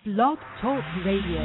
Blog Talk Radio.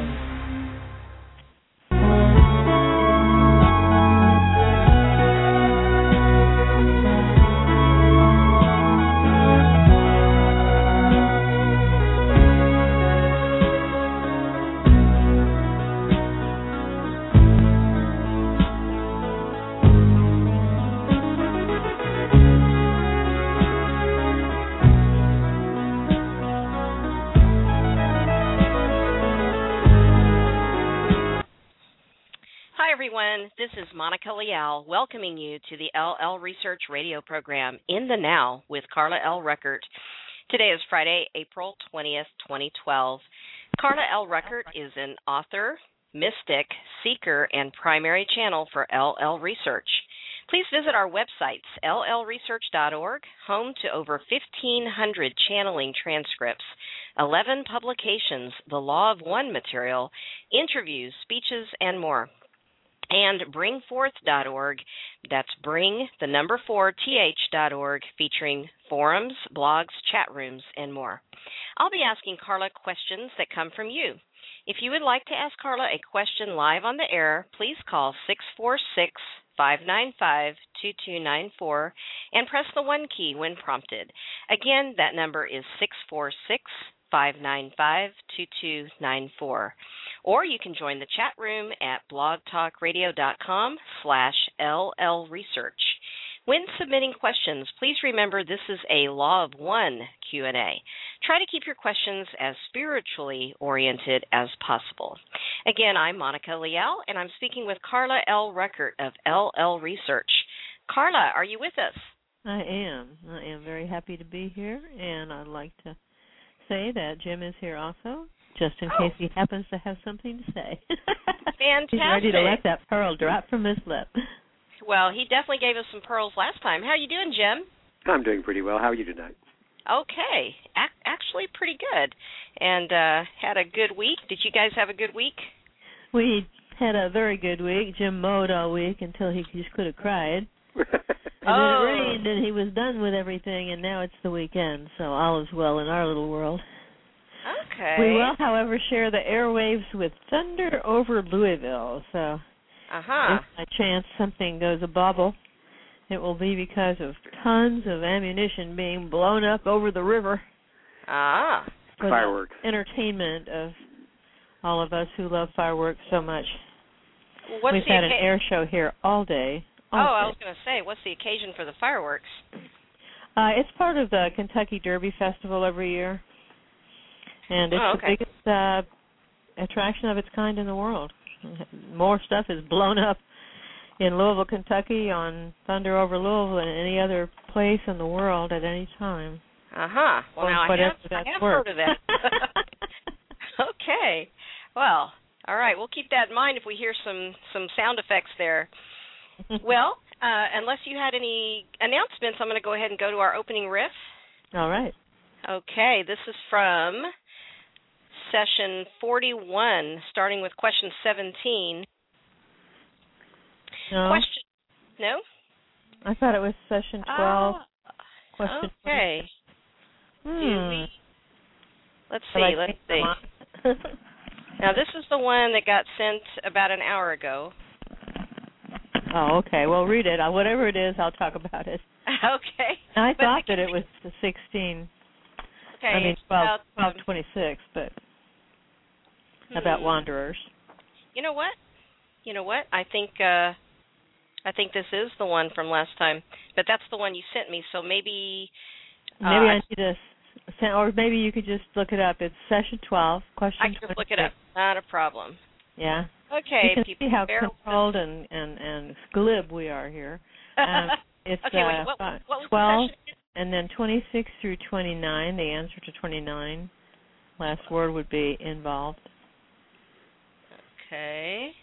This is Monica Leal welcoming you to the LL Research radio program In the Now with Carla L. Ruckert. Today is Friday, April 20th, 2012. Carla L. Ruckert is an author, mystic, seeker, and primary channel for LL Research. Please visit our websites, llresearch.org, home to over 1,500 channeling transcripts, 11 publications, the Law of One material, interviews, speeches, and more. And bringforth.org, that's bring, the number 4th.org, featuring forums, blogs, chat rooms, and more. I'll be asking Carla questions that come from you. If you would like to ask Carla a question live on the air, please call 646-595-2294 and press the 1 key when prompted. Again, that number is 646-595-2294. Or you can join the chat room at blogtalkradio.com/LLresearch. When submitting questions, please remember this is a Law of One Q&A. Try to keep your questions as spiritually oriented as possible. Again, I'm Monica Leal, and I'm speaking with Carla L. Ruckert of LL Research. Carla, are you with us? I am. I am very happy to be here, and I'd like to say that Jim is here also, just in case he happens to have something to say. Fantastic. He's ready to let that pearl drop from his lip. Well, he definitely gave us some pearls last time. How are you doing, Jim? I'm doing pretty well. How are you tonight? Okay. Actually pretty good. And had a good week. Did you guys have a good week? We had a very good week. Jim mowed all week until he just could have cried. And then it rained, and he was done with everything, and now it's the weekend, so all is well in our little world. Okay. We will, however, share the airwaves with Thunder over Louisville, so if by chance something goes a-bobble, it will be because of tons of ammunition being blown up over the river. For fireworks. The entertainment of all of us who love fireworks so much. We've had an air show here all day. I was going to say, what's the occasion for the fireworks? It's part of the Kentucky Derby Festival every year. And it's the biggest attraction of its kind in the world. More stuff is blown up in Louisville, Kentucky on Thunder over Louisville than any other place in the world at any time. Well, now I have heard of that. Okay. Well, all right. We'll keep that in mind if we hear some sound effects there. Well, unless you had any announcements, I'm going to go ahead and go to our opening riff. All right. Okay. This is from session 41, starting with question 17. No. Question? No? I thought it was session 12. Question. Okay. Let's see. Now, this is the one that got sent about an hour ago. Oh, okay. Well, read it. Whatever it is, I'll talk about it. Okay. I thought that it was the 16. Okay. I mean, 12:26, but about wanderers. You know what? I think this is the one from last time, but that's the one you sent me. So maybe I need to send, or maybe you could just look it up. It's session 12, question 26. I can just look it up. Not a problem. Yeah. Okay. You can see how controlled and glib we are here. It's what was 12, and then 26 through 29. The answer to 29. Last word would be involved. Okay,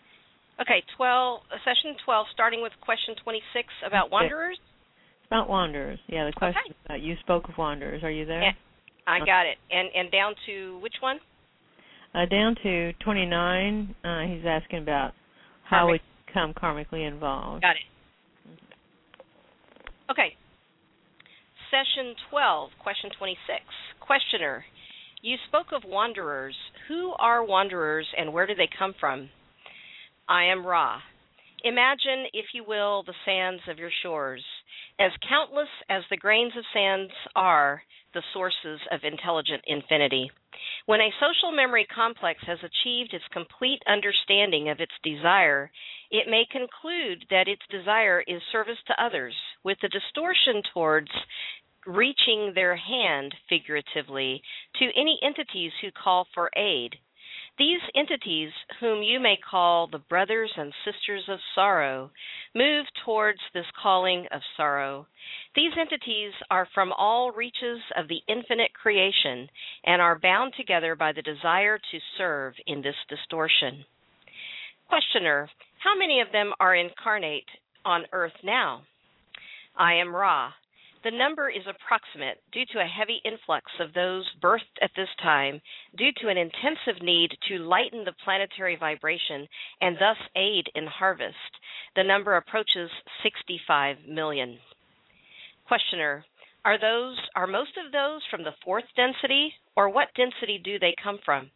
session 12, starting with question 26 about wanderers? About wanderers, yeah, the question you spoke of wanderers. Are you there? Yeah, I got it. And down to which one? Down to 29, he's asking about how we become karmically involved. Got it. Okay. Session 12, question 26. Questioner, You spoke of wanderers. Who are wanderers and where do they come from? I am Ra. Imagine, if you will, the sands of your shores. As countless as the grains of sands are the sources of intelligent infinity. When a social memory complex has achieved its complete understanding of its desire, it may conclude that its desire is service to others, with a distortion towards reaching their hand, figuratively, to any entities who call for aid. These entities, whom you may call the brothers and sisters of sorrow, move towards this calling of sorrow. These entities are from all reaches of the infinite creation and are bound together by the desire to serve in this distortion. Questioner, how many of them are incarnate on earth now? I am Ra. The number is approximate due to a heavy influx of those birthed at this time due to an intensive need to lighten the planetary vibration and thus aid in harvest. The number approaches 65 million. Questioner, are most of those from the fourth density, or what density do they come from?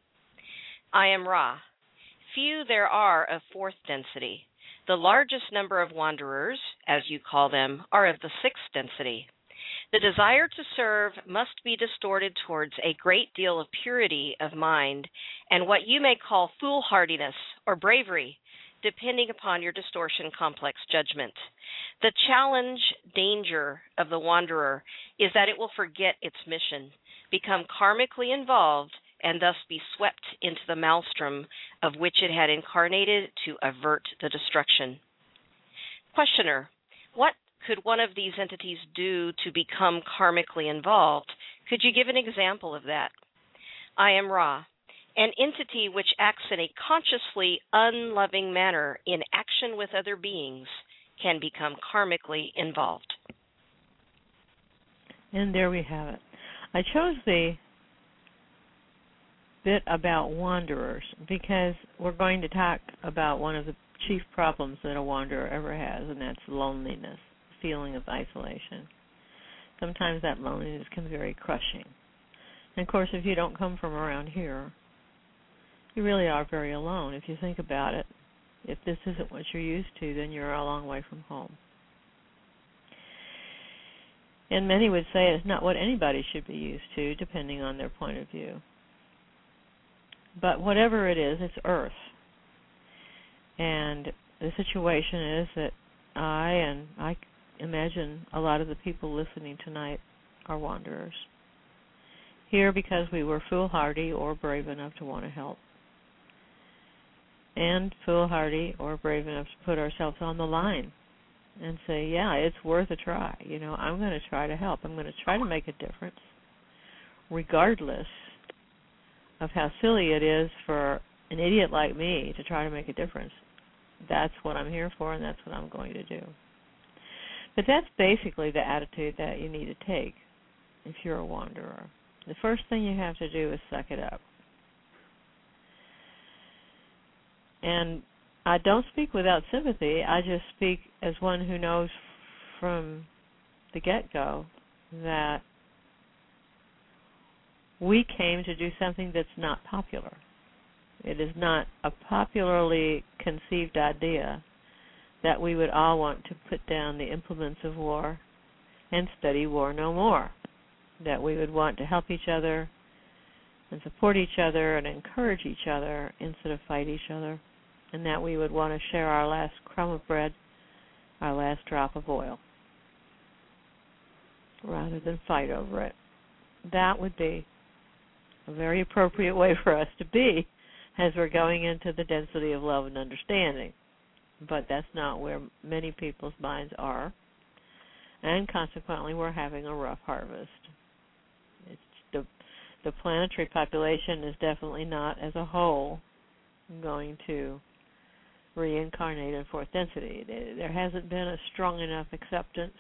I am Ra. Few there are of fourth density. The largest number of wanderers, as you call them, are of the sixth density. The desire to serve must be distorted towards a great deal of purity of mind and what you may call foolhardiness or bravery, depending upon your distortion complex judgment. The danger of the wanderer is that it will forget its mission, become karmically involved, and thus be swept into the maelstrom of which it had incarnated to avert the destruction. Questioner, what could one of these entities do to become karmically involved? Could you give an example of that? I am Ra. An entity which acts in a consciously unloving manner in action with other beings can become karmically involved. And there we have it. I chose the bit about wanderers because we're going to talk about one of the chief problems that a wanderer ever has, and that's loneliness, feeling of isolation. Sometimes that loneliness can be very crushing. And of course, if you don't come from around here, you really are very alone. If you think about it, if this isn't what you're used to, then you're a long way from home. And many would say it's not what anybody should be used to, depending on their point of view. But whatever it is, it's Earth. And the situation is that I imagine a lot of the people listening tonight are wanderers. Here because we were foolhardy or brave enough to want to help. And foolhardy or brave enough to put ourselves on the line and say, yeah, it's worth a try. You know, I'm going to try to help. I'm going to try to make a difference, regardless of how silly it is for an idiot like me to try to make a difference. That's what I'm here for, and that's what I'm going to do. But that's basically the attitude that you need to take if you're a wanderer. The first thing you have to do is suck it up. And I don't speak without sympathy. I just speak as one who knows from the get-go that we came to do something that's not popular. It is not a popularly conceived idea that we would all want to put down the implements of war and study war no more, that we would want to help each other and support each other and encourage each other instead of fight each other, and that we would want to share our last crumb of bread, our last drop of oil, rather than fight over it. That would be a very appropriate way for us to be as we're going into the density of love and understanding. But that's not where many people's minds are, and consequently we're having a rough harvest. The planetary population is definitely not, as a whole, going to reincarnate in fourth density. There hasn't been a strong enough acceptance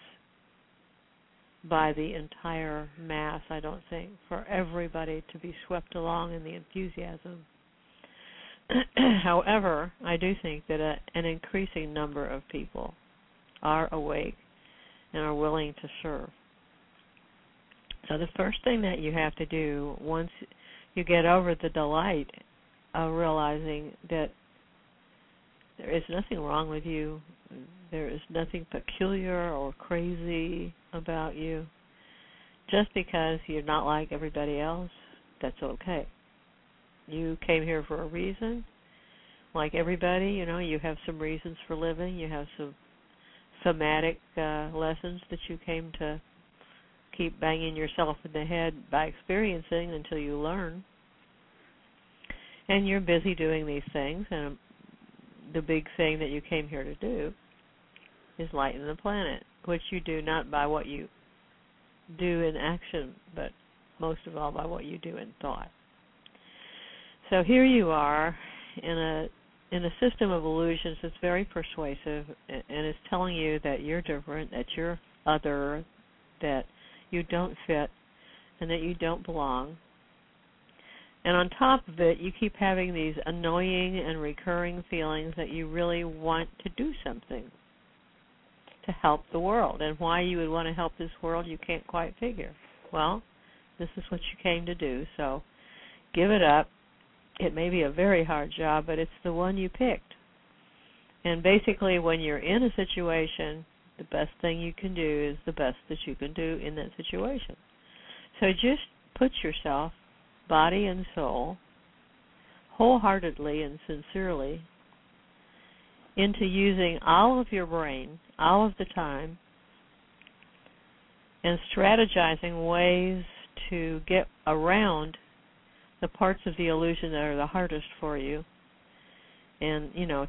by the entire mass, I don't think, for everybody to be swept along in the enthusiasm. However, I do think that an increasing number of people are awake and are willing to serve. So the first thing that you have to do once you get over the delight of realizing that there is nothing wrong with you. There is nothing peculiar or crazy about you. Just because you're not like everybody else, that's okay. You came here for a reason. Like everybody, you have some reasons for living. You have some somatic lessons that you came to keep banging yourself in the head by experiencing until you learn. And you're busy doing these things, and the big thing that you came here to do is lighten the planet, which you do not by what you do in action, but most of all by what you do in thought. So here you are in a system of illusions that's very persuasive and is telling you that you're different, that you're other, that you don't fit, and that you don't belong. And on top of it, you keep having these annoying and recurring feelings that you really want to do something to help the world. And why you would want to help this world, you can't quite figure. Well, this is what you came to do, so give it up. It may be a very hard job, but it's the one you picked. And basically, when you're in a situation, the best thing you can do is the best that you can do in that situation. So just put yourself, body and soul, wholeheartedly and sincerely into using all of your brain, all of the time, and strategizing ways to get around the parts of the illusion that are the hardest for you, and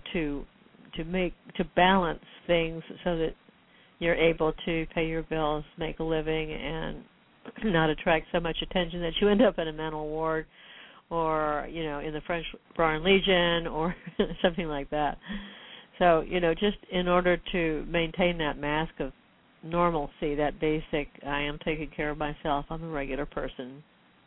to balance things so that you're able to pay your bills, make a living, and not attract so much attention that you end up in a mental ward or, in the French Foreign Legion or something like that. So, just in order to maintain that mask of normalcy, that basic, I am taking care of myself, I'm a regular person,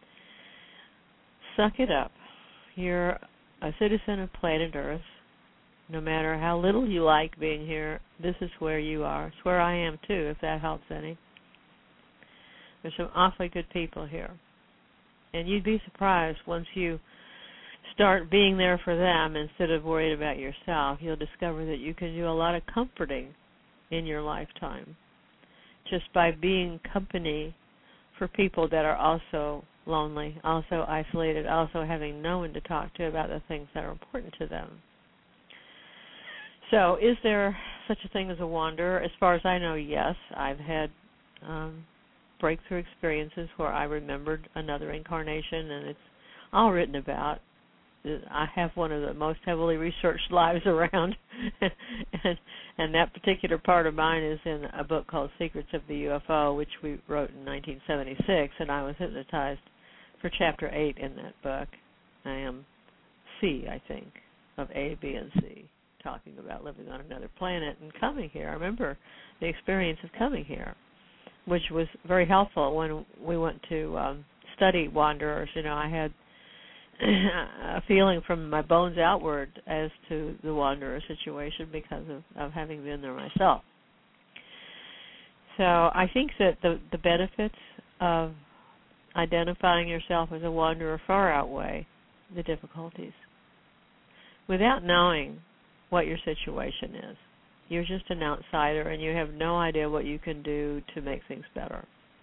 suck it up. You're a citizen of planet Earth. No matter how little you like being here, this is where you are. It's where I am, too, if that helps any. There's some awfully good people here. And you'd be surprised once you start being there for them instead of worried about yourself. You'll discover that you can do a lot of comforting in your lifetime just by being company for people that are also lonely, also isolated, also having no one to talk to about the things that are important to them. So is there such a thing as a wanderer? As far as I know, yes. I've had breakthrough experiences where I remembered another incarnation, and it's all written about. I have one of the most heavily researched lives around, and that particular part of mine is in a book called Secrets of the UFO, which we wrote in 1976, and I was hypnotized for Chapter 8 in that book. I am C, I think, of A, B, and C, talking about living on another planet and coming here. I remember the experience of coming here, which was very helpful when we went to study wanderers. I had a feeling from my bones outward as to the wanderer situation because of having been there myself. So I think that the benefits of identifying yourself as a wanderer far outweigh the difficulties. Without knowing what your situation is, you're just an outsider and you have no idea what you can do to make things better.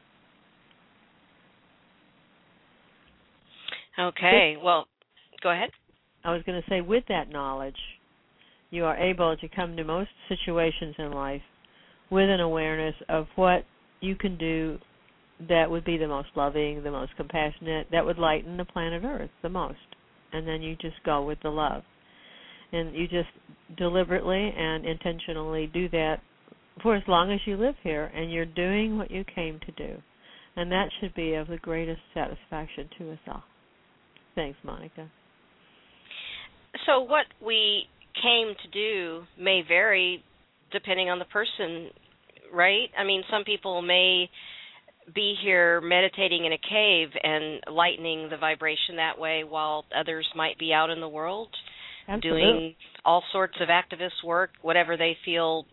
Okay, well, go ahead. I was going to say, with that knowledge, you are able to come to most situations in life with an awareness of what you can do that would be the most loving, the most compassionate, that would lighten the planet Earth the most. And then you just go with the love. And you just deliberately and intentionally do that for as long as you live here, and you're doing what you came to do. And that should be of the greatest satisfaction to us all. Thanks, Monica. So what we came to do may vary depending on the person, right? I mean, some people may be here meditating in a cave and lightening the vibration that way, while others might be out in the world doing all sorts of activist work, whatever they feel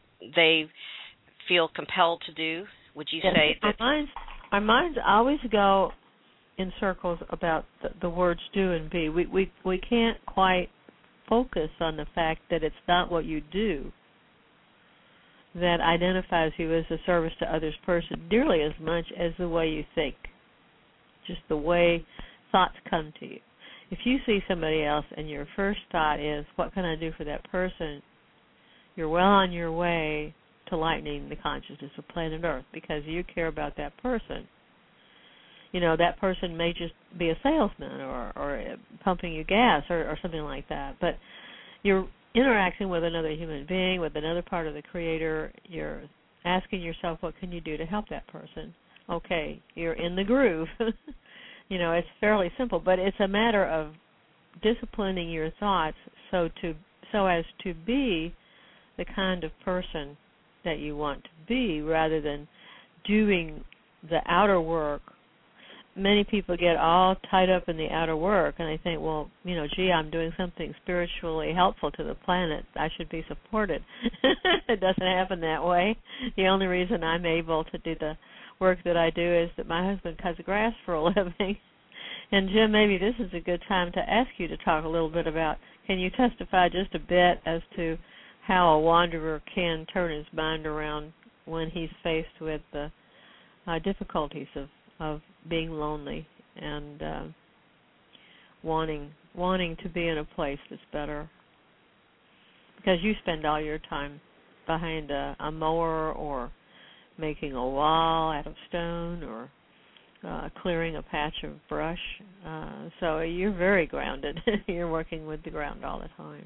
compelled to do. Would you say that? Our minds always go in circles about the words do and be. We can't quite focus on the fact that it's not what you do that identifies you as a service to others person nearly as much as the way you think, just the way thoughts come to you. If you see somebody else and your first thought is, what can I do for that person, you're well on your way to lightening the consciousness of planet Earth because you care about that person. That person may just be a salesman or pumping you gas or something like that, but you're interacting with another human being, with another part of the Creator. You're asking yourself, what can you do to help that person? Okay, you're in the groove. It's fairly simple, but it's a matter of disciplining your thoughts so as to be the kind of person that you want to be rather than doing the outer work. Many people get all tied up in the outer work, and they think, well, I'm doing something spiritually helpful to the planet. I should be supported. It doesn't happen that way. The only reason I'm able to do the work that I do is that my husband cuts grass for a living. And, Jim, maybe this is a good time to ask you to talk a little bit about, can you testify just a bit as to how a wanderer can turn his mind around when he's faced with the difficulties of being lonely and wanting to be in a place that's better? Because you spend all your time behind a mower or making a wall out of stone or clearing a patch of brush. So you're very grounded. You're working with the ground all the time.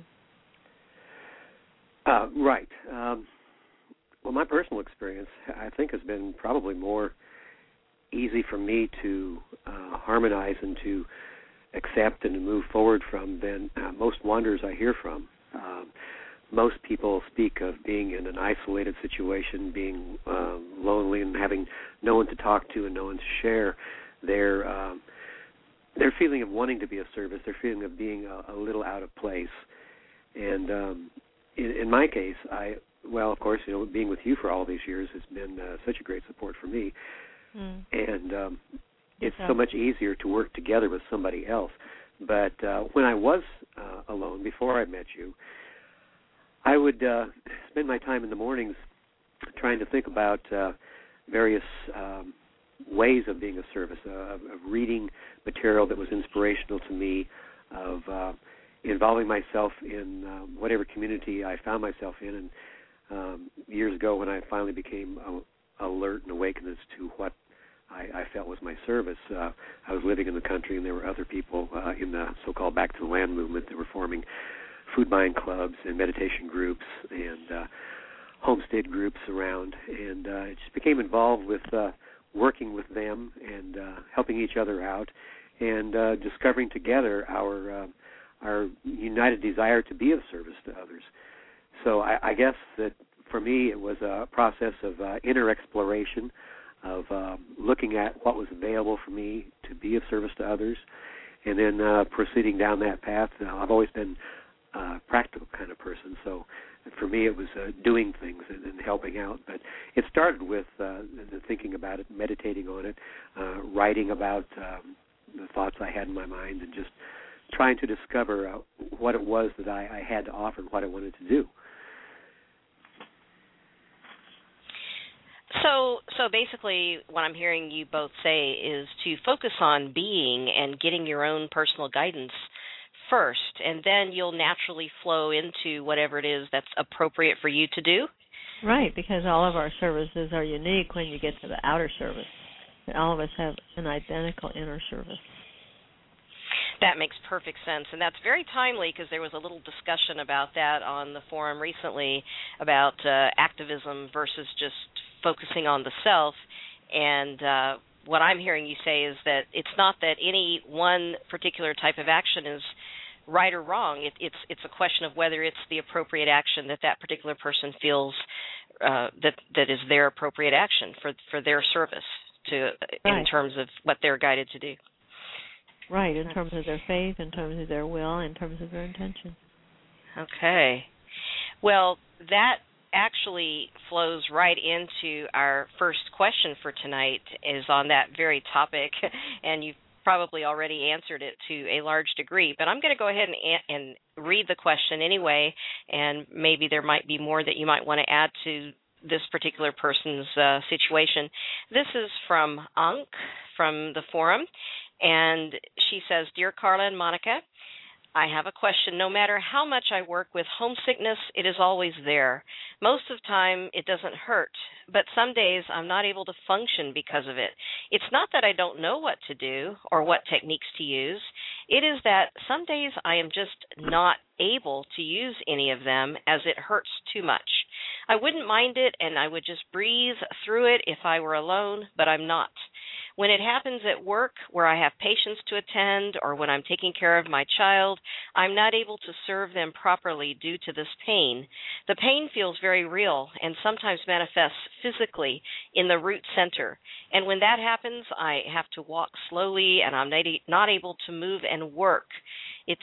Right. Well, my personal experience, I think, has been probably more easy for me to harmonize and to accept and to move forward from than most wanderers I hear from. Most people speak of being in an isolated situation, being lonely and having no one to talk to and no one to share their feeling of wanting to be of service, their feeling of being a little out of place. And in my case, of course, being with you for all these years has been such a great support for me. And it's so much easier to work together with somebody else. But when I was alone, before I met you, I would spend my time in the mornings trying to think about various ways of being of service, of reading material that was inspirational to me, of involving myself in whatever community I found myself in. And years ago, when I finally became alert and awakened as to what I felt was my service, I was living in the country, and there were other people in the so-called Back to the Land movement that were forming food buying clubs and meditation groups and homestead groups around, and I just became involved with working with them and helping each other out and discovering together our united desire to be of service to others. So I guess that for me it was a process of inner exploration, of looking at what was available for me to be of service to others, and then proceeding down that path. I've always been practical kind of person, so for me it was doing things and helping out. But it started with thinking about it, meditating on it, writing about the thoughts I had in my mind, and just trying to discover what it was that I had to offer and what I wanted to do. So basically what I'm hearing you both say is to focus on being and getting your own personal guidance first, and then you'll naturally flow into whatever it is that's appropriate for you to do? Right, because all of our services are unique when you get to the outer service. All of us have an identical inner service. That makes perfect sense, and that's very timely because there was a little discussion about that on the forum recently about activism versus just focusing on the self. And what I'm hearing you say is that it's not that any one particular type of action is right or wrong. It's a question of whether it's the appropriate action that particular person feels that is their appropriate action for their service to right. in terms of what they're guided to do. Right, in terms of their faith, in terms of their will, in terms of their intention. Okay. Well, that actually flows right into our first question for tonight, is on that very topic, and you've probably already answered it to a large degree, but I'm going to go ahead and read the question anyway, and maybe there might be more that you might want to add to this particular person's situation. This is from Ankh from the forum, and she says, Dear Carla and Monica, I have a question. No matter how much I work with homesickness, it is always there. Most of the time, it doesn't hurt, but some days I'm not able to function because of it. It's not that I don't know what to do or what techniques to use. It is that some days I am just not able to use any of them as it hurts too much. I wouldn't mind it, and I would just breathe through it if I were alone, but I'm not. When it happens at work where I have patients to attend or when I'm taking care of my child, I'm not able to serve them properly due to this pain. The pain feels very real and sometimes manifests physically in the root center. And when that happens, I have to walk slowly and I'm not able to move and work. It's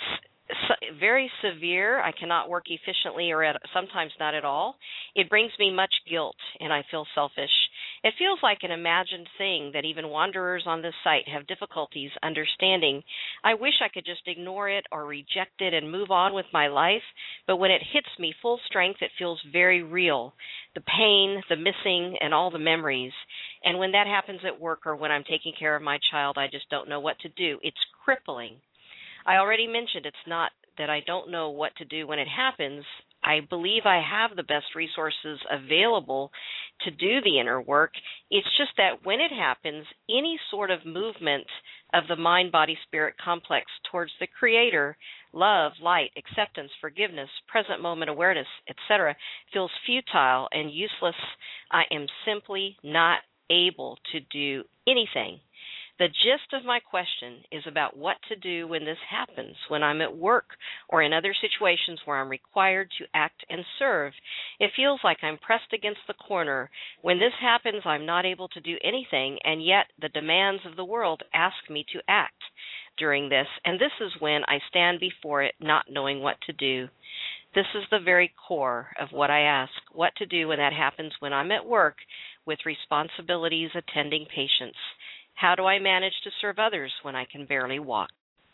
very severe. I cannot work efficiently or sometimes not at all. It brings me much guilt and I feel selfish. It feels like an imagined thing that even wanderers on this site have difficulties understanding. I wish I could just ignore it or reject it and move on with my life, but when it hits me full strength, it feels very real. The pain, the missing, and all the memories. And when that happens at work or when I'm taking care of my child, I just don't know what to do. It's crippling. I already mentioned it's not that I don't know what to do when it happens. I believe I have the best resources available to do the inner work. It's just that when it happens, any sort of movement of the mind-body-spirit complex towards the Creator, love, light, acceptance, forgiveness, present moment awareness, etc., feels futile and useless. I am simply not able to do anything. The gist of my question is about what to do when this happens, when I'm at work or in other situations where I'm required to act and serve. It feels like I'm pressed against the corner. When this happens, I'm not able to do anything, and yet the demands of the world ask me to act during this, and this is when I stand before it not knowing what to do. This is the very core of what I ask, what to do when that happens when I'm at work with responsibilities attending patients. How do I manage to serve others when I can barely walk?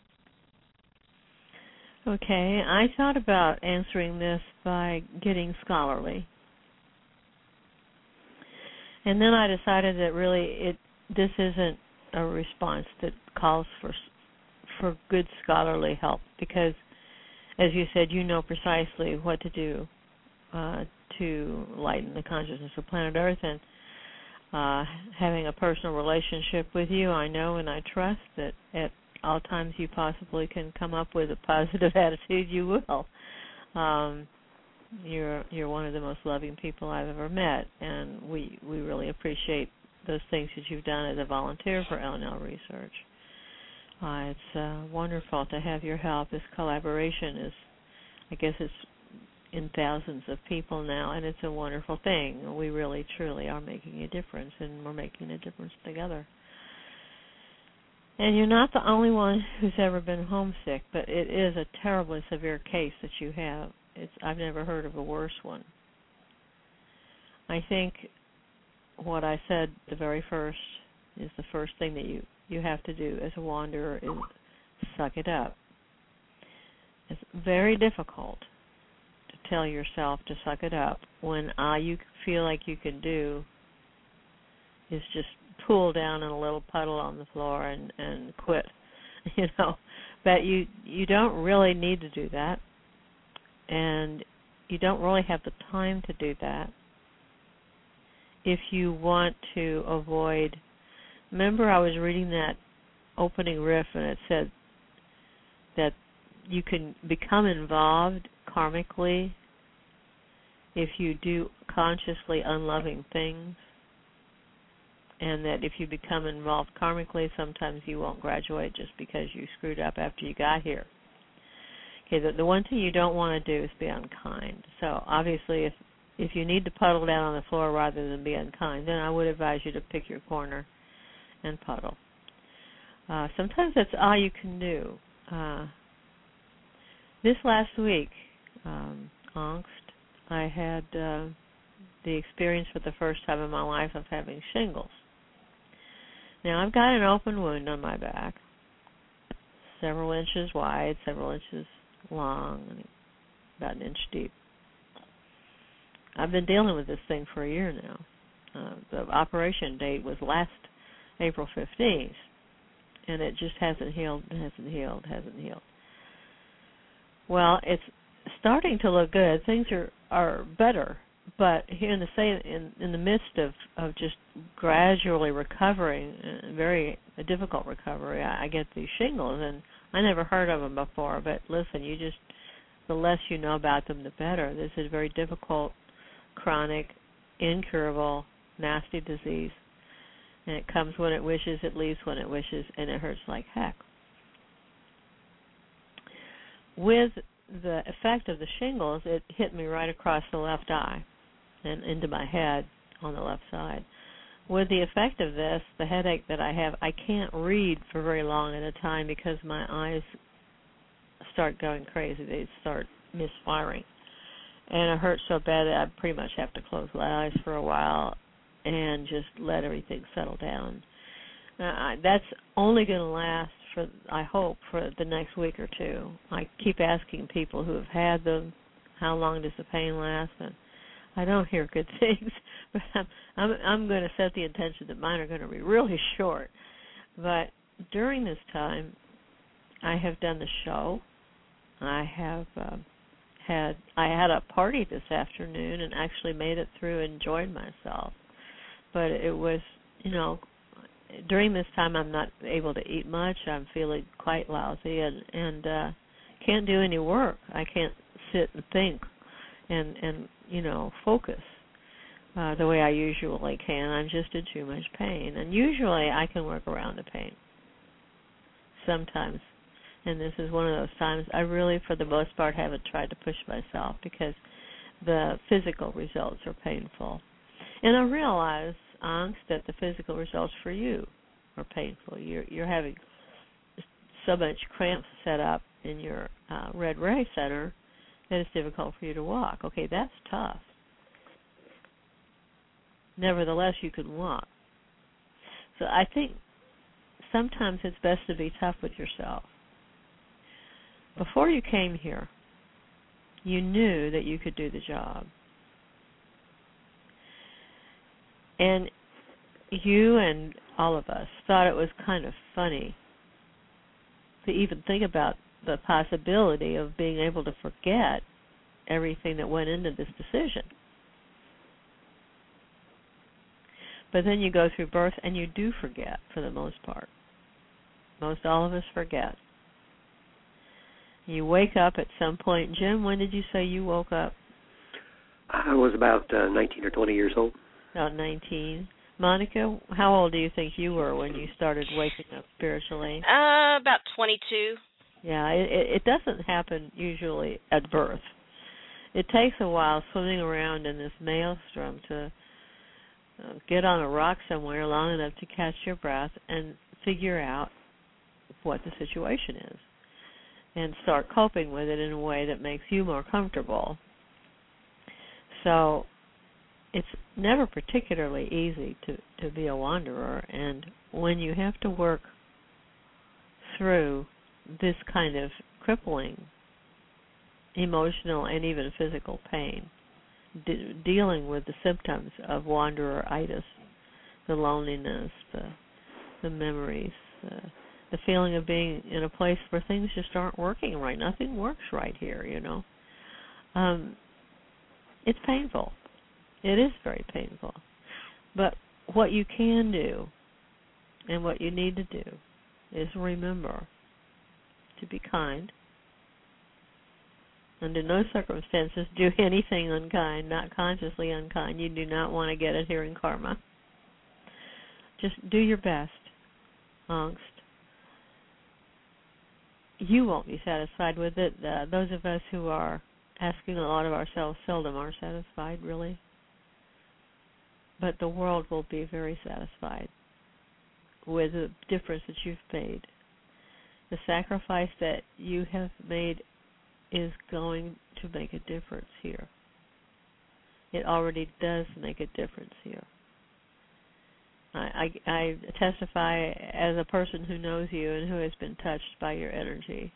Okay, I thought about answering this by getting scholarly. And then I decided that really this isn't a response that calls for good scholarly help because, as you said, you know precisely what to do to lighten the consciousness of planet Earth, and having a personal relationship with you, I know and I trust that at all times you possibly can come up with a positive attitude, you will. You're one of the most loving people I've ever met, and we really appreciate those things that you've done as a volunteer for LNL Research. It's wonderful to have your help. This collaboration is, I guess it's in thousands of people now, and it's a wonderful thing. We really, truly are making a difference, and we're making a difference together. And you're not the only one who's ever been homesick, but it is a terribly severe case that you have. I've never heard of a worse one. I think what I said the very first is the first thing that you have to do as a wanderer is suck it up. It's very difficult to tell yourself to suck it up when all you feel like you can do is just pool down in a little puddle on the floor and quit, But you don't really need to do that, and you don't really have the time to do that if you want to avoid. Remember, I was reading that opening riff, and it said that you can become involved karmically if you do consciously unloving things, and that if you become involved karmically, sometimes you won't graduate just because you screwed up after you got here. Okay, the one thing you don't want to do is be unkind. So obviously, if you need to puddle down on the floor rather than be unkind, then I would advise you to pick your corner and puddle. Sometimes that's all you can do. This last week, Angst, I had the experience for the first time in my life of having shingles. Now, I've got an open wound on my back, several inches wide, several inches long, and about an inch deep. I've been dealing with this thing for a year now. The operation date was last April 15th, and it just hasn't healed. Well, it's starting to look good. Things are better, but here in the midst of just gradually recovering, very difficult recovery, I get these shingles, and I never heard of them before. But listen, the less you know about them, the better. This is a very difficult, chronic, incurable, nasty disease, and it comes when it wishes, it leaves when it wishes, and it hurts like heck. With the effect of the shingles, it hit me right across the left eye and into my head on the left side. With the effect of this, the headache that I have, I can't read for very long at a time because my eyes start going crazy. They start misfiring. And it hurts so bad that I pretty much have to close my eyes for a while and just let everything settle down. That's only going to last I hope, for the next week or two. I keep asking people who have had them, how long does the pain last? And I don't hear good things, but I'm going to set the intention that mine are going to be really short. But during this time, I have done the show. I have had a party this afternoon and actually made it through and enjoyed myself. But it was, during this time I'm not able to eat much. I'm feeling quite lousy and can't do any work. I can't sit and think and focus the way I usually can. I'm just in too much pain. And usually I can work around the pain. Sometimes. And this is one of those times I really, for the most part, haven't tried to push myself because the physical results are painful. And I realize, Angst, that the physical results for you are painful. You're having so much cramps set up in your red ray center that it's difficult for you to walk. Okay, that's tough. Nevertheless, you can walk. So I think sometimes it's best to be tough with yourself. Before you came here, you knew that you could do the job. And you and all of us thought it was kind of funny to even think about the possibility of being able to forget everything that went into this decision. But then you go through birth and you do forget for the most part. Most all of us forget. You wake up at some point. Jim, when did you say you woke up? I was about 19 or 20 years old. About 19. Monica, how old do you think you were when you started waking up spiritually? About 22. Yeah, it doesn't happen usually at birth. It takes a while swimming around in this maelstrom to get on a rock somewhere long enough to catch your breath and figure out what the situation is and start coping with it in a way that makes you more comfortable. So it's never particularly easy to be a wanderer, and when you have to work through this kind of crippling emotional and even physical pain, dealing with the symptoms of wandereritis, the loneliness, the memories, the feeling of being in a place where things just aren't working right. Nothing works right here, It's painful. It is very painful. But what you can do and what you need to do is remember to be kind. Under no circumstances do anything unkind, not consciously unkind. You do not want to get it here in karma. Just do your best, Angst. You won't be satisfied with it. Those of us who are asking a lot of ourselves seldom are satisfied, really. But the world will be very satisfied with the difference that you've made. The sacrifice that you have made is going to make a difference here. It already does make a difference here. I testify as a person who knows you and who has been touched by your energy.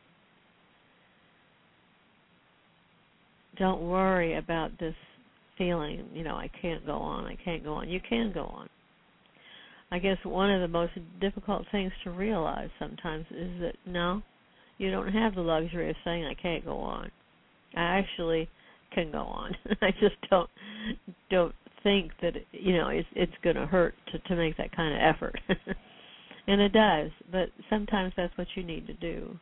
Don't worry about this feeling, I can't go on, I can't go on. You can go on. I guess one of the most difficult things to realize sometimes is that, no, you don't have the luxury of saying, I can't go on. I actually can go on. I just don't think that, it's going to hurt to make that kind of effort. And it does, but sometimes that's what you need to do.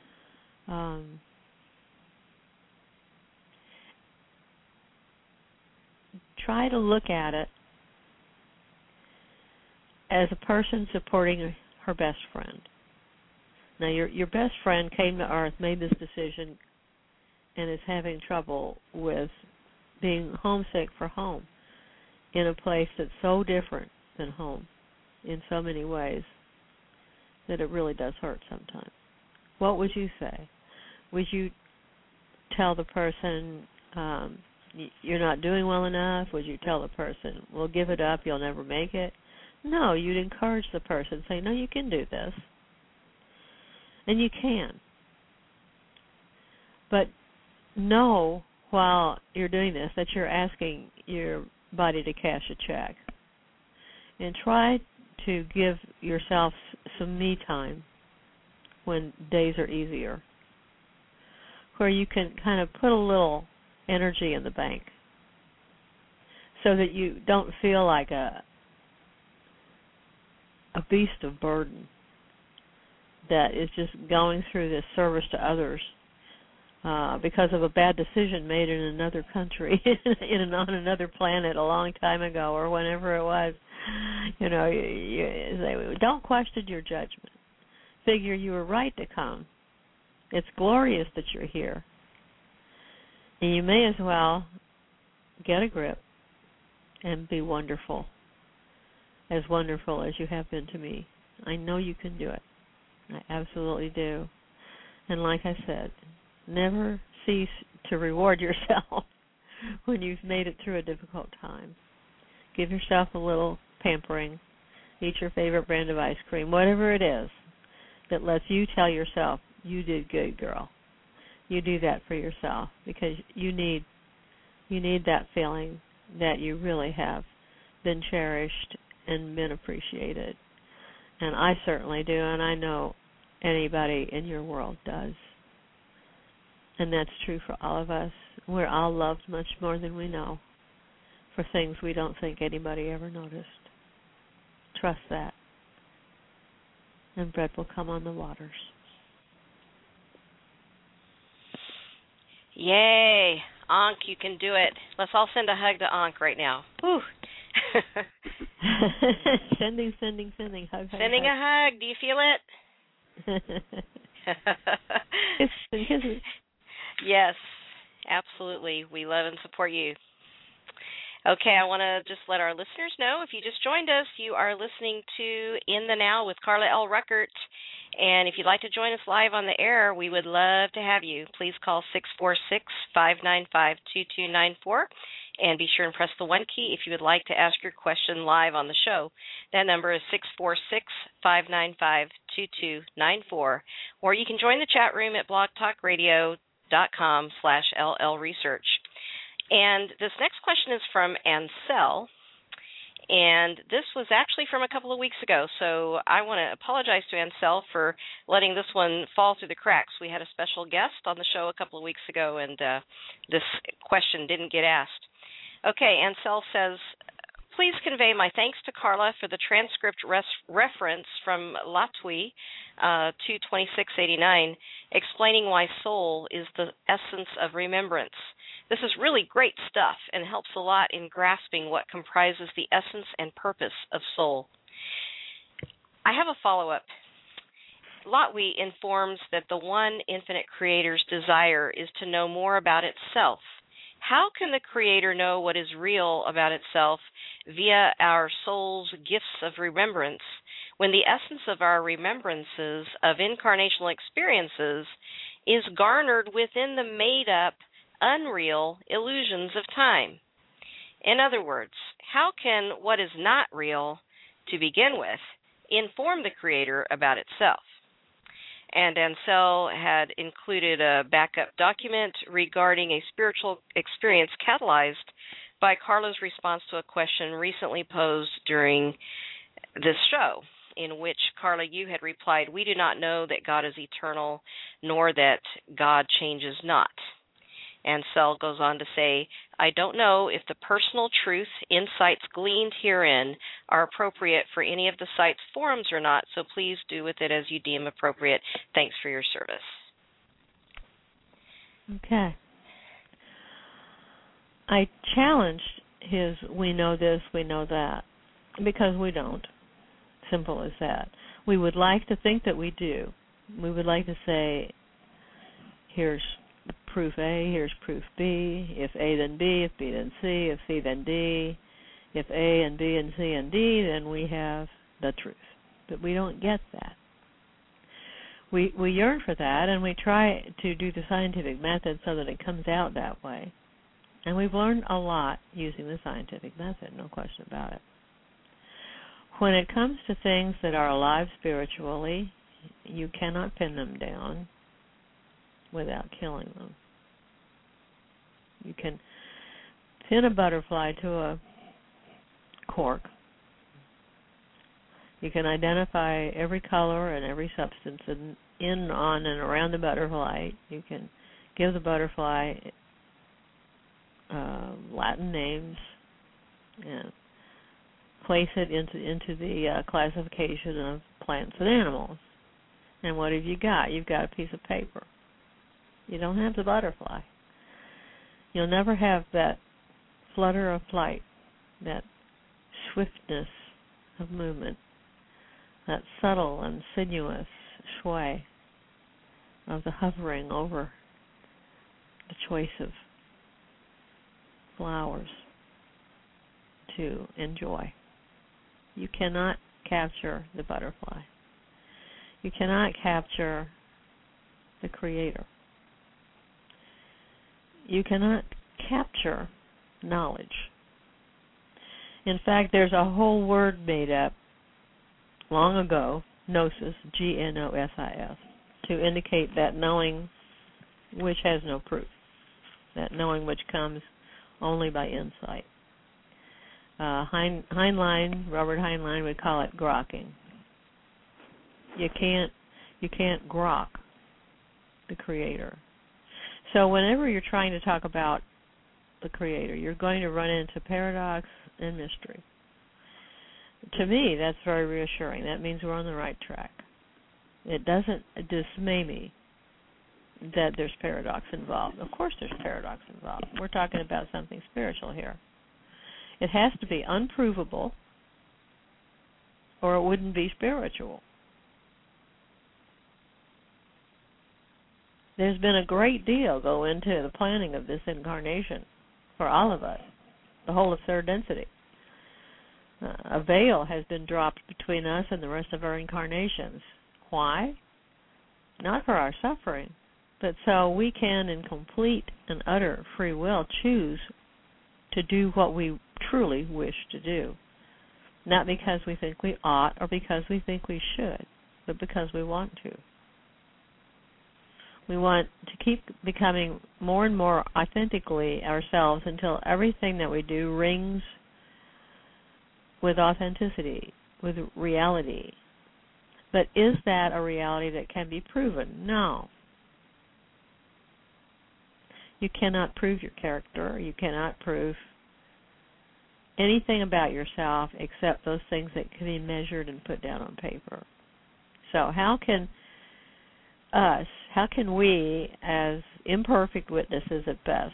Try to look at it as a person supporting her best friend. Now, your best friend came to Earth, made this decision, and is having trouble with being homesick for home in a place that's so different than home in so many ways that it really does hurt sometimes. What would you say? Would you tell the person, you're not doing well enough? Would you tell the person, well, give it up, you'll never make it? No, you'd encourage the person, say, no, you can do this. And you can. But know while you're doing this that you're asking your body to cash a check. And try to give yourself some me time when days are easier, where you can kind of put a little energy in the bank so that you don't feel like a beast of burden that is just going through this service to others because of a bad decision made in another country, on another planet a long time ago or whenever it was. You don't question your judgment. Figure you were right to come. It's glorious that you're here. And you may as well get a grip and be wonderful as you have been to me. I know you can do it. I absolutely do. And like I said, never cease to reward yourself when you've made it through a difficult time. Give yourself a little pampering. Eat your favorite brand of ice cream, whatever it is that lets you tell yourself, you did good, girl. You do that for yourself because you need that feeling that you really have been cherished and been appreciated. And I certainly do, and I know anybody in your world does. And that's true for all of us. We're all loved much more than we know for things we don't think anybody ever noticed. Trust that. And bread will come on the waters. Yay. Ankh, you can do it. Let's all send a hug to Ankh right now. Whew. Sending. Hug. Sending a hug. Do you feel it? Yes, absolutely. We love and support you. Okay, I want to just let our listeners know, if you just joined us, you are listening to In the Now with Carla L. Ruckert. And if you'd like to join us live on the air, we would love to have you. Please call 646-595-2294. And be sure and press the 1 key if you would like to ask your question live on the show. That number is 646-595-2294. Or you can join the chat room at blogtalkradio.com/LLresearch. And this next question is from Ansel. And this was actually from a couple of weeks ago, so I want to apologize to Ansel for letting this one fall through the cracks. We had a special guest on the show a couple of weeks ago, and this question didn't get asked. Okay, Ansel says, please convey my thanks to Carla for the transcript reference from Latwii 22689, explaining why soul is the essence of remembrance. This is really great stuff and helps a lot in grasping what comprises the essence and purpose of soul. I have a follow-up. Latwii informs that the one infinite creator's desire is to know more about itself. How can the creator know what is real about itself via our soul's gifts of remembrance when the essence of our remembrances of incarnational experiences is garnered within the made-up, unreal illusions of time? In other words, how can what is not real to begin with, inform the Creator about itself. And Ansel had included a backup document regarding a spiritual experience catalyzed by Carla's response to a question recently posed during this show, in which, Carla, you had replied, "We do not know that God is eternal, nor that God changes not." Ansel goes on to say, "I don't know if the personal truth insights gleaned herein are appropriate for any of the site's forums or not, so please do with it as you deem appropriate. Thanks for your service." Okay. I challenged his "we know this, we know that," because we don't. Simple as that. We would like to think that we do. We would like to say, here's proof A, here's proof B, if A then B, if B then C, if C then D, if A and B and C and D, then we have the truth. But we don't get that. We yearn for that, and we try to do the scientific method so that it comes out that way. And we've learned a lot using the scientific method, no question about it. When it comes to things that are alive spiritually, you cannot pin them down without killing them. You can pin a butterfly to a cork. You can identify every color and every substance in, on, and around the butterfly. You can give the butterfly Latin names and place it into the classification of plants and animals. And what have you got? You've got a piece of paper. You don't have the butterfly. You'll never have that flutter of flight, that swiftness of movement, that subtle and sinuous sway of the hovering over the choice of flowers to enjoy. You cannot capture the butterfly. You cannot capture the Creator. You cannot capture knowledge. In fact, there's a whole word made up long ago, gnosis, Gnosis, to indicate that knowing which has no proof, that knowing which comes only by insight. Heinlein, Robert Heinlein, would call it grokking. You can't grok the Creator. So whenever you're trying to talk about the Creator, you're going to run into paradox and mystery. To me, that's very reassuring. That means we're on the right track. It doesn't dismay me that there's paradox involved. Of course there's paradox involved. We're talking about something spiritual here. It has to be unprovable, or it wouldn't be spiritual. There's been a great deal go into the planning of this incarnation for all of us, the whole of third density. A veil has been dropped between us and the rest of our incarnations. Why? Not for our suffering, but so we can, in complete and utter free will, choose to do what we truly wish to do. Not because we think we ought or because we think we should, but because we want to. We want to keep becoming more and more authentically ourselves until everything that we do rings with authenticity, with reality. But is that a reality that can be proven? No. You cannot prove your character. You cannot prove anything about yourself except those things that can be measured and put down on paper. So how can we, as imperfect witnesses at best,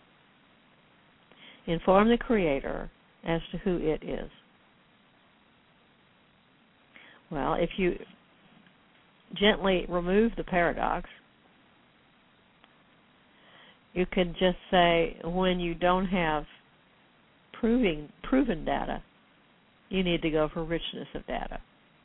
inform the Creator as to who it is? Well, if you gently remove the paradox, you can just say, when you don't have proven data, you need to go for richness of data.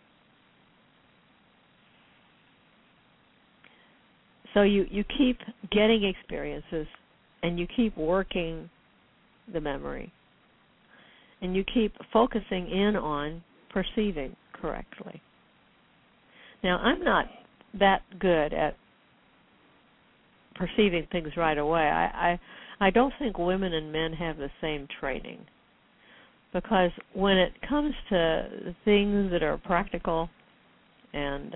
So you keep getting experiences, and you keep working the memory, and you keep focusing in on perceiving correctly. Now, I'm not that good at perceiving things right away. I don't think women and men have the same training, because when it comes to things that are practical and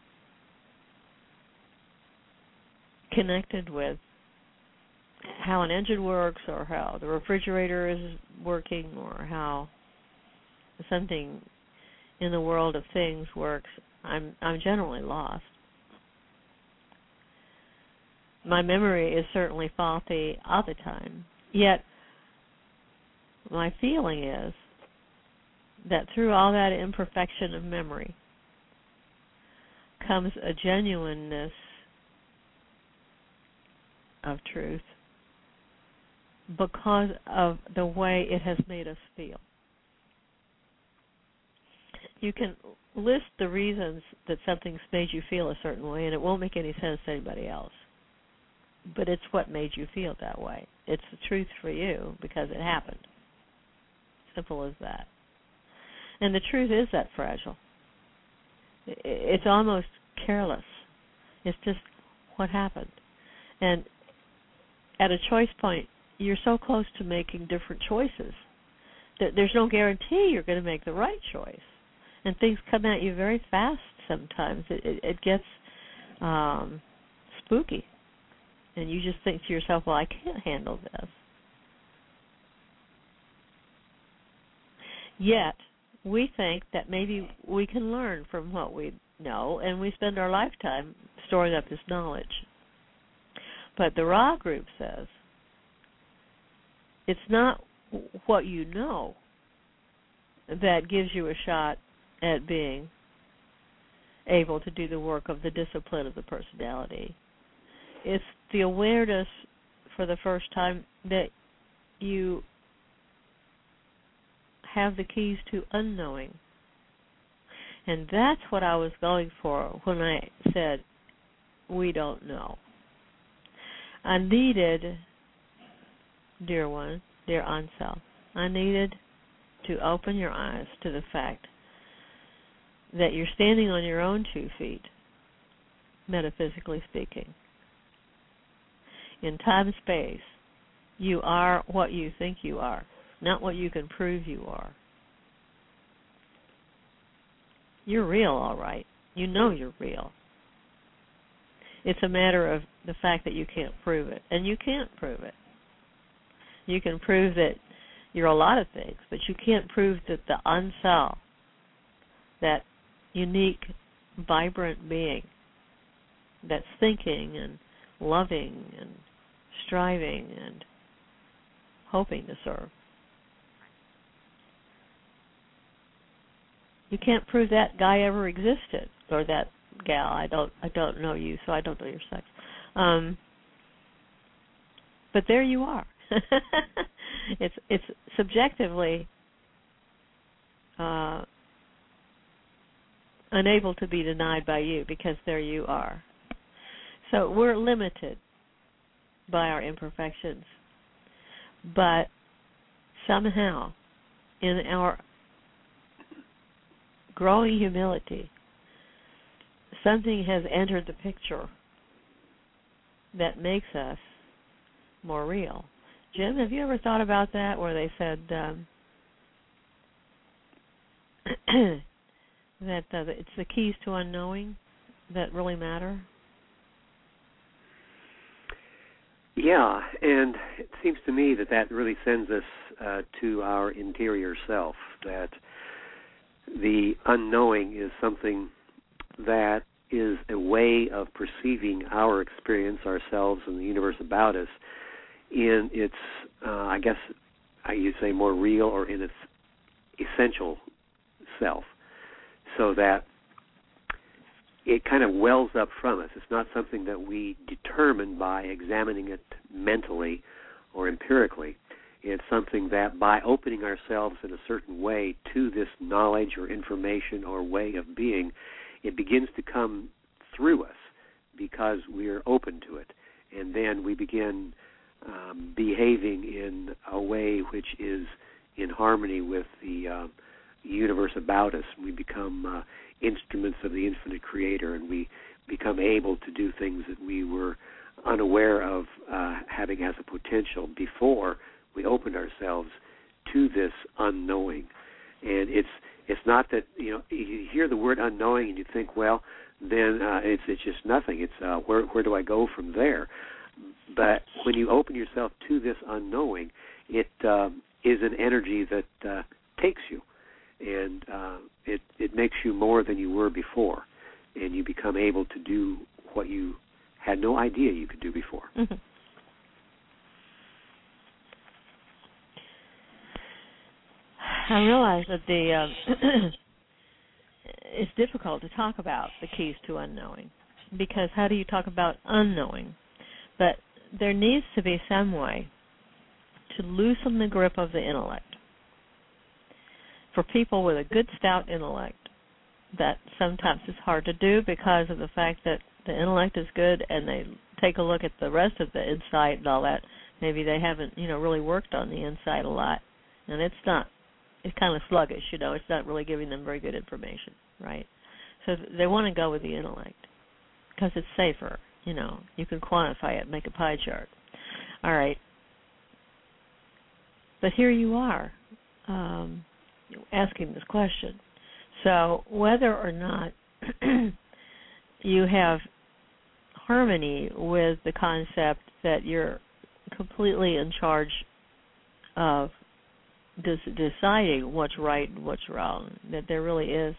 connected with how an engine works, or how the refrigerator is working, or how something in the world of things works, I'm generally lost. My memory is certainly faulty all the time. Yet, my feeling is that through all that imperfection of memory comes a genuineness of truth because of the way it has made us feel. You can list the reasons that something's made you feel a certain way, and it won't make any sense to anybody else. But it's what made you feel that way. It's the truth for you because it happened. Simple as that. And the truth is that fragile. It's almost careless. It's just what happened. And at a choice point, you're so close to making different choices that there's no guarantee you're going to make the right choice. And things come at you very fast sometimes. It gets spooky. And you just think to yourself, well, I can't handle this. Yet, we think that maybe we can learn from what we know, and we spend our lifetime storing up this knowledge. But the Ra group says, it's not what you know that gives you a shot at being able to do the work of the discipline of the personality. It's the awareness for the first time that you have the keys to unknowing. And that's what I was going for when I said, we don't know. I needed, dear one, dear Ansel, I needed to open your eyes to the fact that you're standing on your own 2 feet, metaphysically speaking. In time and space, you are what you think you are, not what you can prove you are. You're real, all right. You know you're real. It's a matter of the fact that you can't prove it, and you can't prove it. You can prove that you're a lot of things, but you can't prove that the Ansel, that unique, vibrant being that's thinking and loving and striving and hoping to serve. You can't prove that guy ever existed, or that gal. I don't know you, so I don't know your sex. But there you are. It's subjectively unable to be denied by you, because there you are. So we're limited by our imperfections, but somehow in our growing humility, something has entered the picture that makes us more real. Jim, have you ever thought about that, where they said that it's the keys to unknowing that really matter? Yeah, and it seems to me that really sends us to our interior self, that the unknowing is something that is a way of perceiving our experience, ourselves, and the universe about us in its, I guess you'd say, more real, or in its essential self, so that it kind of wells up from us. It's not something that we determine by examining it mentally or empirically. It's something that by opening ourselves in a certain way to this knowledge or information or way of being, it begins to come through us because we're open to it. And then we begin behaving in a way which is in harmony with the universe about us, and we become instruments of the infinite creator, and we become able to do things that we were unaware of having as a potential before we opened ourselves to this unknowing. And it's not that, you hear the word unknowing and you think, well, then it's just nothing. It's where do I go from there? But when you open yourself to this unknowing, it is an energy that takes you, and it makes you more than you were before, and you become able to do what you had no idea you could do before. Mm-hmm. I realize that it's difficult to talk about the keys to unknowing, because how do you talk about unknowing? But there needs to be some way to loosen the grip of the intellect. For people with a good, stout intellect, that sometimes is hard to do because of the fact that the intellect is good and they take a look at the rest of the insight and all that. Maybe they haven't, really worked on the insight a lot, and it's kind of sluggish, it's not really giving them very good information, right? So they want to go with the intellect because it's safer, you can quantify it, make a pie chart. All right. But here you are asking this question. So whether or not you have harmony with the concept that you're completely in charge of deciding what's right and what's wrong, that there really is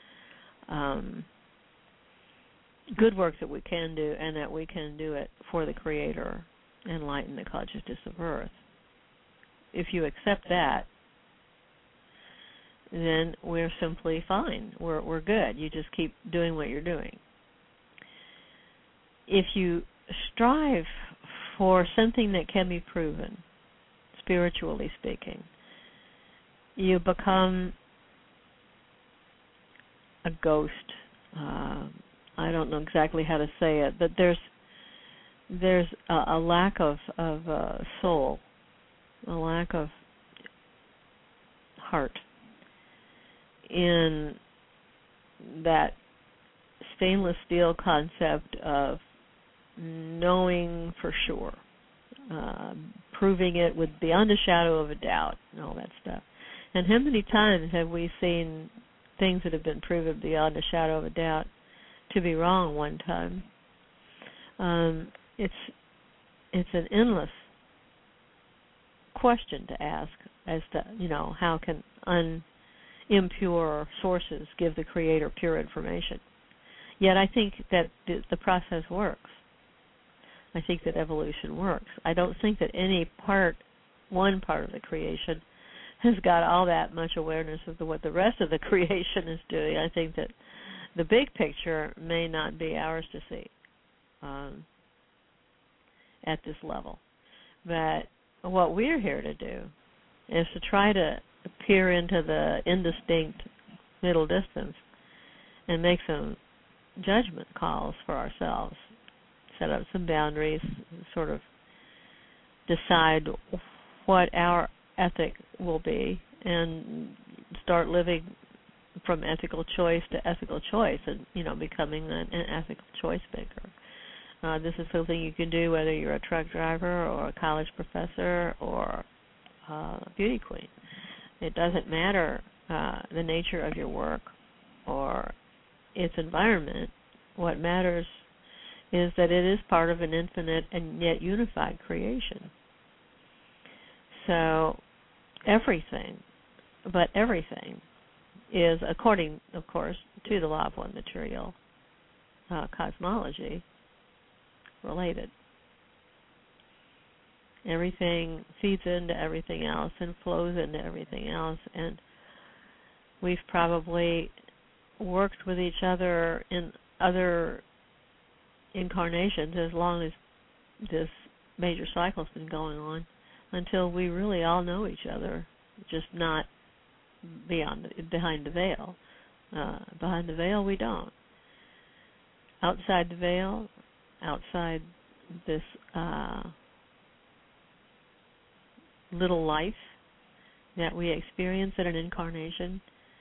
good work that we can do, and that we can do it for the Creator, enlighten the consciousness of Earth. If you accept that, then we're simply fine. We're good. You just keep doing what you're doing. If you strive for something that can be proven, spiritually speaking, you become a ghost. I don't know exactly how to say it, but there's a lack of soul, a lack of heart in that stainless steel concept of knowing for sure, proving it with beyond a shadow of a doubt, and all that stuff. And how many times have we seen things that have been proven beyond a shadow of a doubt to be wrong one time? It's an endless question to ask as to, how can impure sources give the Creator pure information? Yet I think that the process works. I think that evolution works. I don't think that one part of the creation has got all that much awareness of what the rest of the creation is doing. I think that the big picture may not be ours to see at this level. But what we're here to do is to try to peer into the indistinct middle distance and make some judgment calls for ourselves, set up some boundaries, sort of decide what our ethic will be, and start living from ethical choice to ethical choice, and becoming an ethical choice maker. This is something you can do whether you're a truck driver or a college professor or a beauty queen. It doesn't matter the nature of your work or its environment. What matters is that it is part of an infinite and yet unified creation. So everything is, according, of course, to the law of one material cosmology, related. Everything feeds into everything else and flows into everything else, and we've probably worked with each other in other incarnations as long as this major cycle's been going on, until we really all know each other, just not behind the veil. Behind the veil, we don't. Outside the veil, outside this little life that we experience in an incarnation,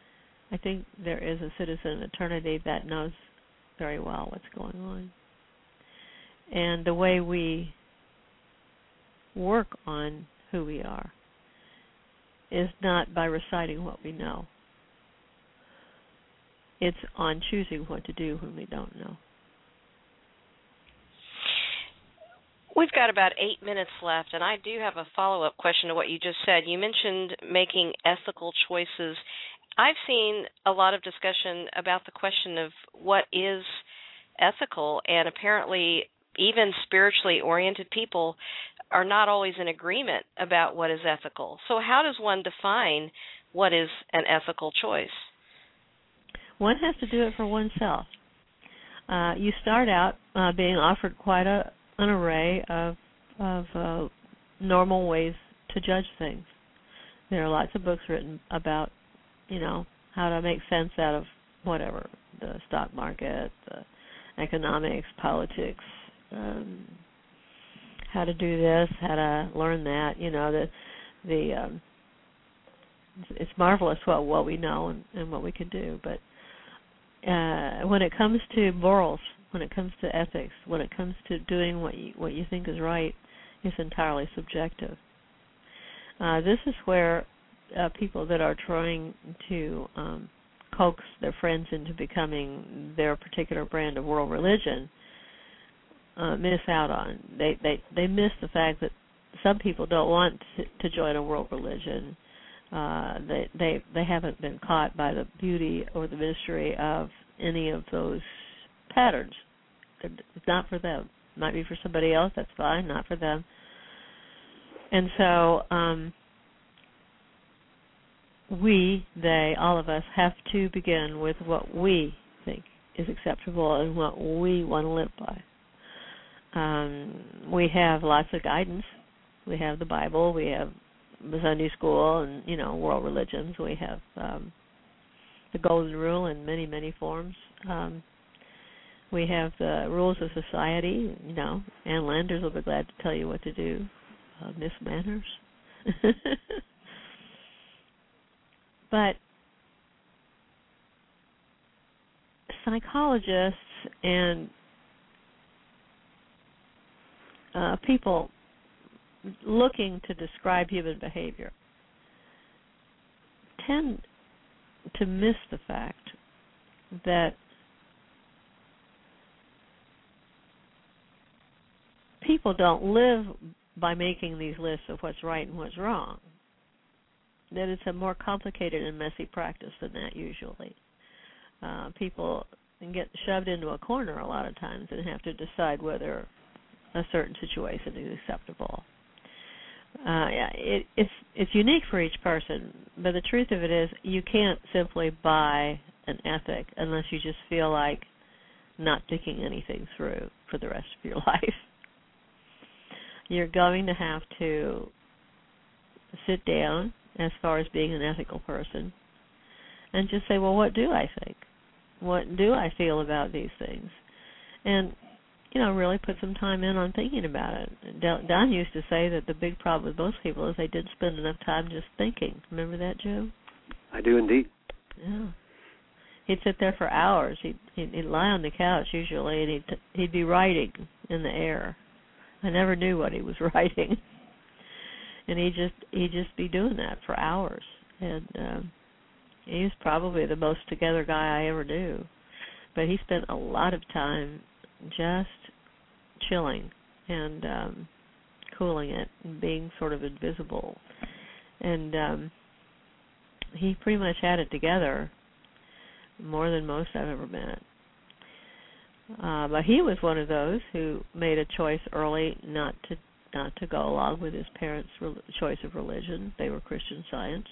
I think there is a citizen in eternity that knows very well what's going on. And the way we work on who we are is not by reciting what we know. It's on choosing what to do when we don't know. We've got about 8 minutes left, and I do have a follow-up question to what you just said. You mentioned making ethical choices. I've seen a lot of discussion about the question of what is ethical, and apparently even spiritually oriented people are not always in agreement about what is ethical. So how does one define what is an ethical choice? One has to do it for oneself. You start out being offered quite an array of normal ways to judge things. There are lots of books written about, how to make sense out of whatever, the stock market, the economics, politics, how to do this, how to learn that. It's marvelous what we know and what we can do, but when it comes to morals, when it comes to ethics, when it comes to doing what you think is right, it's entirely subjective. This is where people that are trying to coax their friends into becoming their particular brand of world religion miss out on. They miss the fact that some people don't want to join a world religion. They haven't been caught by the beauty or the mystery of any of those patterns. It's not for them. It might be for somebody else. That's fine. Not for them. And so all of us have to begin with what we think is acceptable and what we want to live by. We have lots of guidance. We have the Bible. We have the Sunday school and, world religions. We have the Golden Rule in many, many forms. We have the rules of society, Ann Landers will be glad to tell you what to do. Miss Manners. But psychologists and people looking to describe human behavior tend to miss the fact that people don't live by making these lists of what's right and what's wrong. That it's a more complicated and messy practice than that usually. People get shoved into a corner a lot of times and have to decide whether a certain situation is acceptable. It's unique for each person, but the truth of it is you can't simply buy an ethic unless you just feel like not thinking anything through for the rest of your life. You're going to have to sit down as far as being an ethical person and just say, well, what do I think? What do I feel about these things? And, really put some time in on thinking about it. Don used to say that the big problem with most people is they didn't spend enough time just thinking. Remember that, Joe? I do indeed. Yeah. He'd sit there for hours. He'd lie on the couch usually, and he'd be writing in the air. I never knew what he was writing. And he'd just be doing that for hours. And he was probably the most together guy I ever knew. But he spent a lot of time just chilling and cooling it and being sort of invisible. And he pretty much had it together more than most I've ever met. But he was one of those who made a choice early not to go along with his parents' choice of religion. They were Christian Science.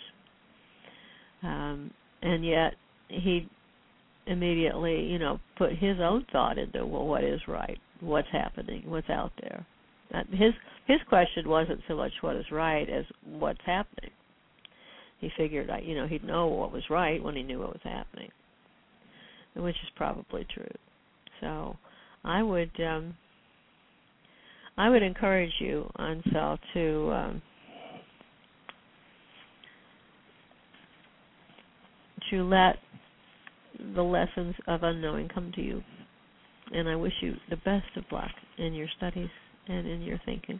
And yet he immediately, put his own thought into, well, what is right? What's happening? What's out there? His question wasn't so much what is right as what's happening. He figured, he'd know what was right when he knew what was happening, which is probably true. So I would encourage you, Ansel, to you let the lessons of unknowing come to you. And I wish you the best of luck in your studies and in your thinking.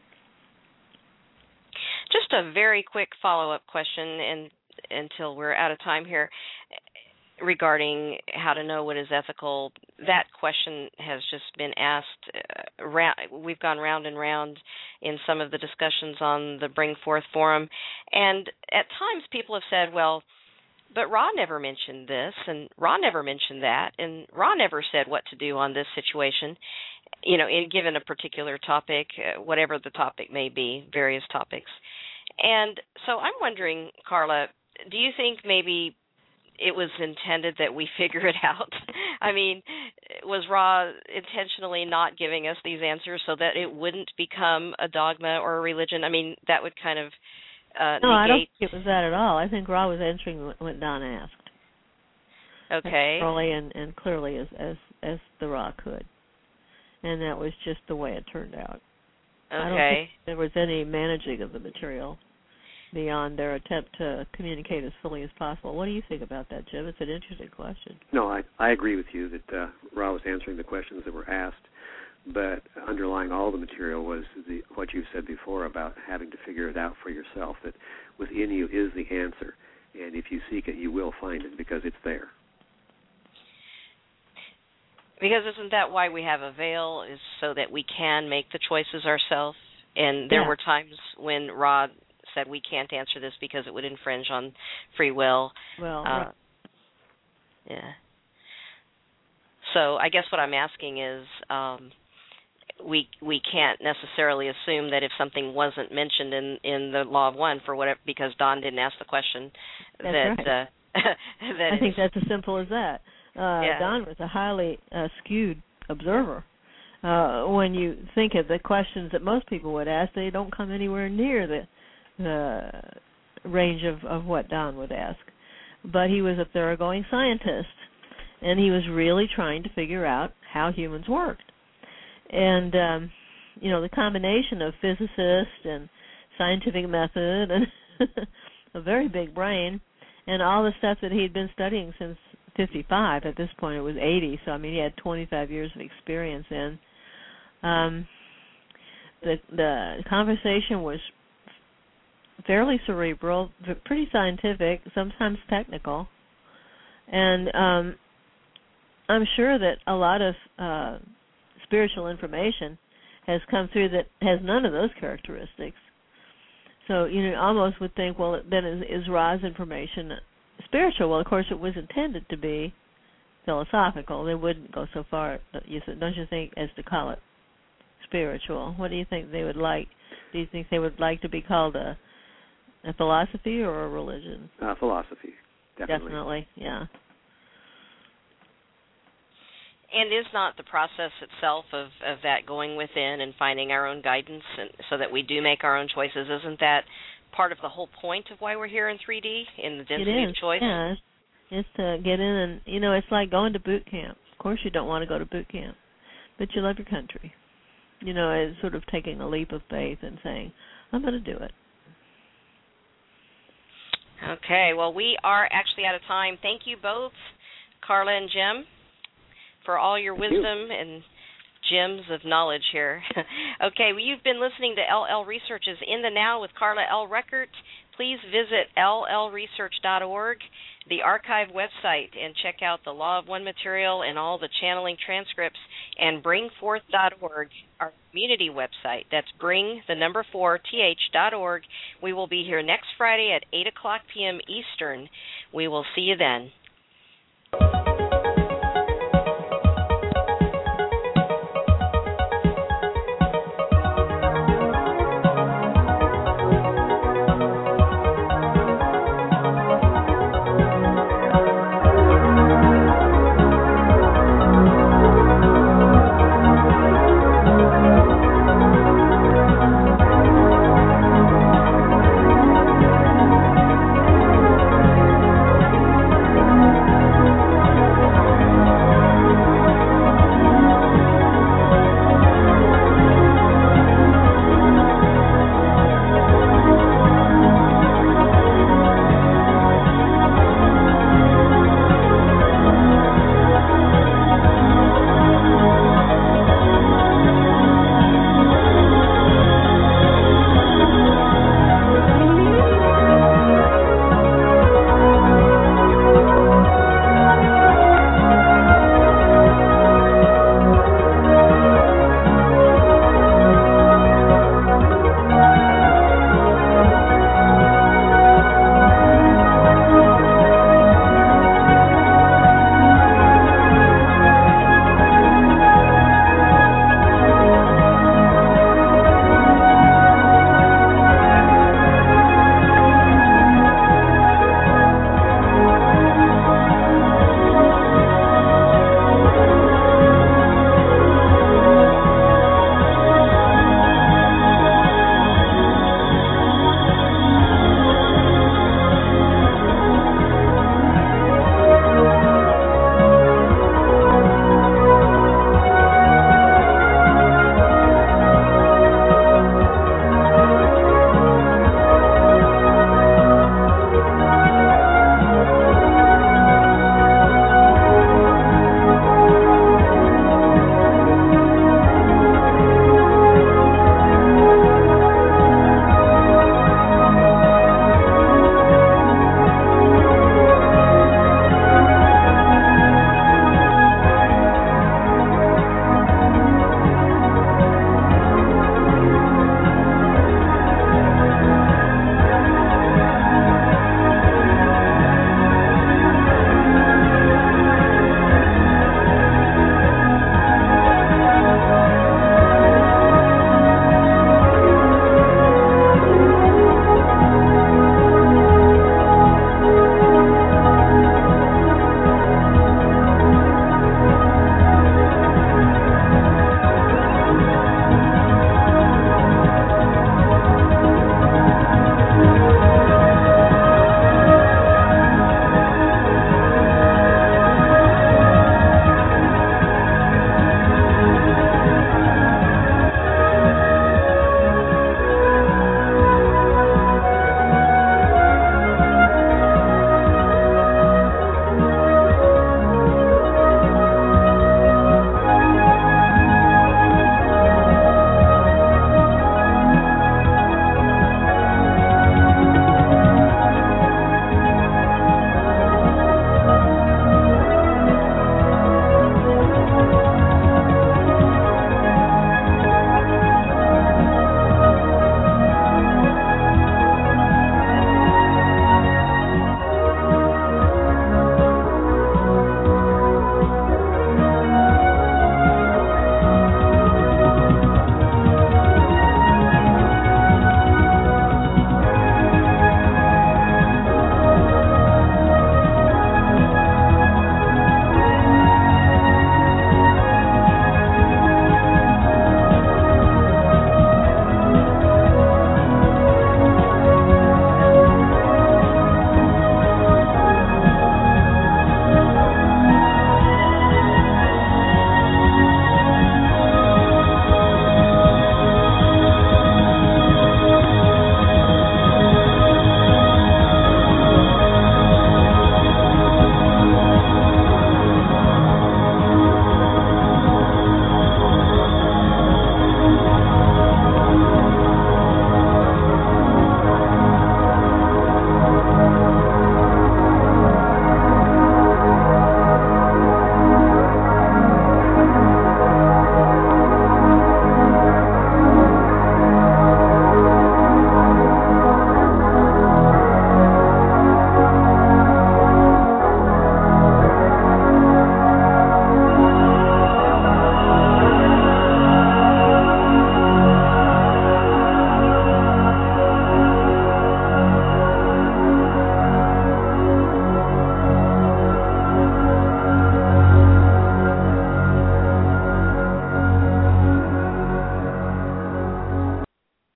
Just a very quick follow-up question, and until we're out of time here, regarding how to know what is ethical. That question has just been asked. We've gone round and round in some of the discussions on the Bring Forth forum, and at times people have said, well, but Ra never mentioned this, and Ra never mentioned that, and Ra never said what to do on this situation, given a particular topic, whatever the topic may be, various topics. And so I'm wondering, Carla, do you think maybe it was intended that we figure it out? I mean, was Ra intentionally not giving us these answers so that it wouldn't become a dogma or a religion? I mean, that would kind of No, I don't think it was that at all. I think Ra was answering what Don asked. Okay. As thoroughly and clearly as the Ra could. And that was just the way it turned out. Okay. I don't think there was any managing of the material beyond their attempt to communicate as fully as possible. What do you think about that, Jim? It's an interesting question. No, I agree with you that Ra was answering the questions that were asked, but underlying all the material was what you said before about having to figure it out for yourself, that within you is the answer, and if you seek it, you will find it because it's there. Because isn't that why we have a veil, is so that we can make the choices ourselves? And there were times when Ra said we can't answer this because it would infringe on free will. Well, right. Yeah. So I guess what I'm asking is we can't necessarily assume that if something wasn't mentioned in the Law of One for whatever, because Don didn't ask the question, that's that right. that I think that's as simple as that. Don was a highly skewed observer. When you think of the questions that most people would ask, they don't come anywhere near the range of what Don would ask. But he was a thoroughgoing scientist, and he was really trying to figure out how humans worked. And, the combination of physicist and scientific method and a very big brain and all the stuff that he'd been studying since 55, at this point it was 80, so, he had 25 years of experience in. The conversation was fairly cerebral, pretty scientific, sometimes technical, and I'm sure that a lot of spiritual information has come through that has none of those characteristics. So you almost would think, well, then is Ra's information spiritual? Well, of course, it was intended to be philosophical. They wouldn't go so far, don't you think, as to call it spiritual? What do you think they would like? Do you think they would like to be called a philosophy or a religion? Philosophy, definitely. Definitely, yeah. And is not the process itself of that going within and finding our own guidance and so that we do make our own choices, isn't that part of the whole point of why we're here in 3D, in the density of choice? Yeah, it's to get in and, it's like going to boot camp. Of course you don't want to go to boot camp, but you love your country. It's sort of taking a leap of faith and saying, I'm going to do it. Okay, well, we are actually out of time. Thank you both, Carla and Jim, for all your wisdom and gems of knowledge here. Okay, well, you've been listening to LL Research's In the Now with Carla L. Reckert. Please visit llresearch.org, the archive website, and check out the Law of One material and all the channeling transcripts, and bringforth.org, our community website. That's bring4th.org. We will be here next Friday at 8 o'clock p.m. Eastern. We will see you then.